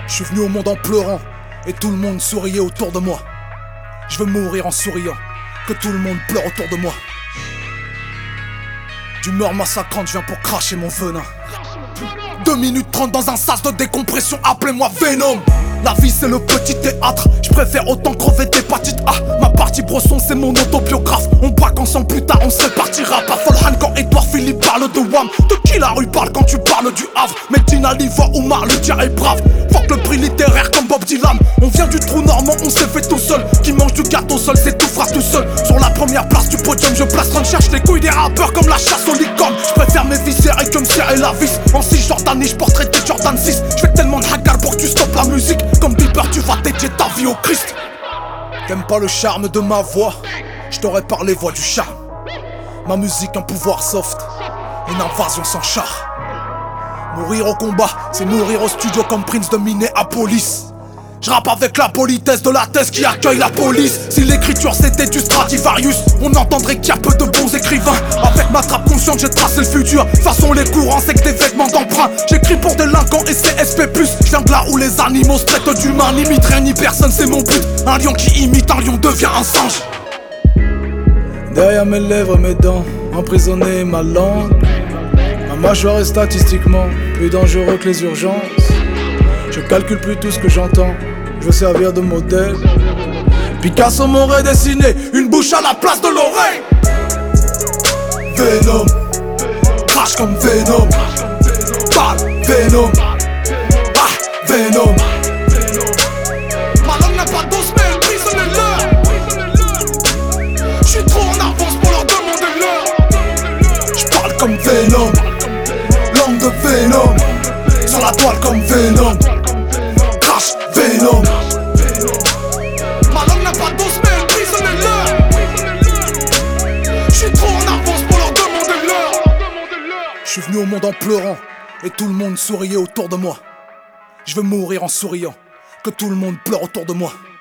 Je suis venu au monde en pleurant et tout le monde souriait autour de moi. Je veux mourir en souriant, que tout le monde pleure autour de moi. D'humeur massacrante, je viens pour cracher mon venin. 2 minutes 30 dans un sas de décompression, appelez-moi Venom. La vie c'est le petit théâtre, je préfère autant crever d'hépatite A. Ma partie brosson c'est mon autobiographe. On braque ensemble plus tard, on se répartira. Pas Folhan quand Edouard Philippe parle de Wham. De qui la rue parle quand tu parles du Havre? Medina, Liva, Oumar, le dia est brave. Fuck le prix littéraire comme Bob Dylan. On vient du trou normand, on s'est fait tout seul. Qui mange du gâteau seul, c'est tout fera tout seul. Sur la première place du podium, je place on cherche les couilles des rappeurs comme la chasse aux licornes. Je préfère mes viscères et comme Sierre et la vis. En 6 Jordan et je porterai des Jordan 6. Je fais tellement de hagar pour que tu stoppes la musique. Comme Bieber, tu vas dédier ta vie au Christ. T'aimes pas le charme de ma voix? Je t'aurais parlé voix du charme. Ma musique un pouvoir soft, une invasion sans char. Mourir au combat, c'est mourir au studio comme Prince de Minneapolis. Je rappe avec la politesse de la thèse qui accueille la police. Si l'écriture c'était du Stradivarius, on entendrait qu'il y a peu de bons écrivains. Avec ma trappe consciente j'ai tracé le futur. Façon les courants c'est que des vêtements d'emprunt. J'écris pour délinquants et CSP+. Je viens de là où les animaux se traitent d'humains. N'imite rien ni personne, c'est mon but. Un lion qui imite un lion devient un singe. Derrière mes lèvres, mes dents, emprisonné ma langue. Ma mâchoire est statistiquement plus dangereux que les urgences. Je calcule plus tout ce que j'entends, je veux servir de modèle. Picasso m'aurait dessiné une bouche à la place de l'oreille. Venom, crache comme Venom. Parle, Venom. Ah, Venom. Ma langue n'a pas d'os mais elle brise les leurs. J'suis trop en avance pour leur demander l'heure. J'parle comme Venom, langue de Venom. Sur la toile comme Venom. Crash Venom. Ma langue n'a pas d'os mais elle brise les leurs. J'suis trop en avance pour leur demander l'heure. J'suis venu au monde en pleurant et tout le monde souriait autour de moi. Je veux mourir en souriant, que tout le monde pleure autour de moi.